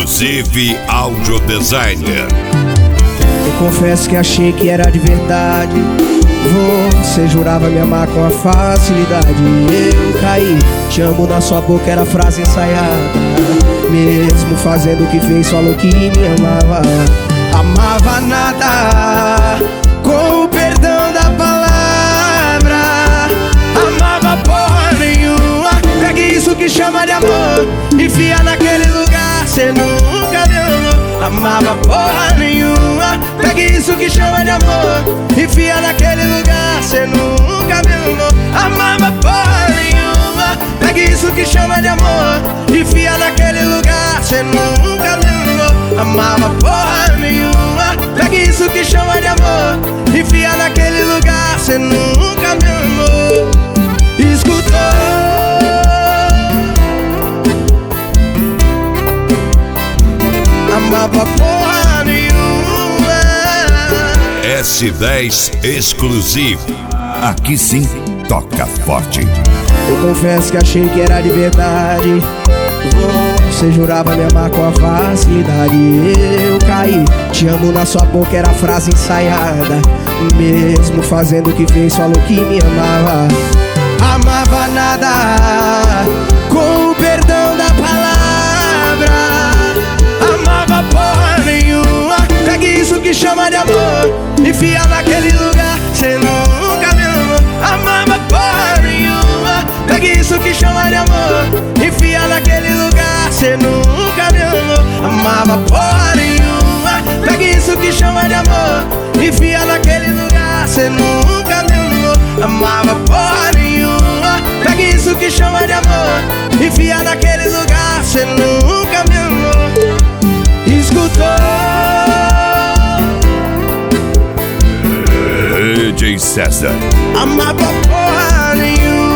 Exclusive Audio Designer. Eu confesso que achei que era de verdade. Você jurava me amar com a facilidade. Eu caí, te amo na sua boca, era frase ensaiada. Mesmo fazendo o que fez, falou que me amava. Amava nada, com o perdão da palavra. Amava porra nenhuma. Pegue isso que chama de amor, enfia naquele lugar, cê nunca me amou. Amava porra nenhuma. Pegue isso que chama de amor, enfia naquele lugar, cê nunca me amou. Amava porra nenhuma. Pegue isso que chama de amor, enfia naquele lugar, cê nunca me amou. Amava porra nenhuma. Pegue isso que chama de amor, enfia naquele lugar, cê nunca me amou. Escutou? Amava porra nenhuma. S10 Exclusive. Aqui sim, toca forte. Eu confesso que achei que era de verdade. Você jurava me amar com a facilidade. Eu caí, te amo na sua boca, era frase ensaiada. Mesmo fazendo o que fez, falou que me amava. Amava nada, com o perdão da palavra. Amava porra nenhuma. Pegue isso que chama de amor, enfia naquele lugar, cê nunca me amou. Amava porra nenhuma. Pegue isso que chama de amor, enfia naquele lugar, cê nunca me amou. Amava porra nenhuma. Pegue isso que chama de amor, enfia naquele lugar, cê nunca me amou. Amava porra nenhuma. Pegue isso que chama de amor, enfia naquele lugar, cê nunca me amou. Escutou? DJ César. Amava porra nenhuma.